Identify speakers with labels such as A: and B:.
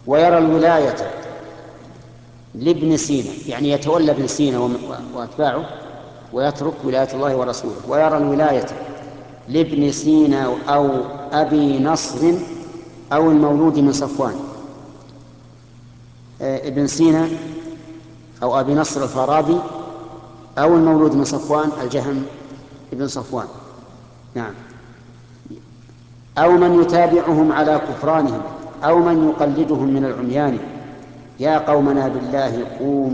A: ويرى الولاية لابن سينا، يعني يتولى ابن سينا وأتباعه ويترك ولاية الله ورسوله. ويرى الولاية لابن سينا أو أبي نصر أو المولود من صفوان. ابن سينا أو أبي نصر الفارابي أو المولود من صفوان الجهم ابن صفوان. نعم. أو من يتابعهم على كفرانهم أو من يقلدهم من العميان. يا قومنا بالله قوموا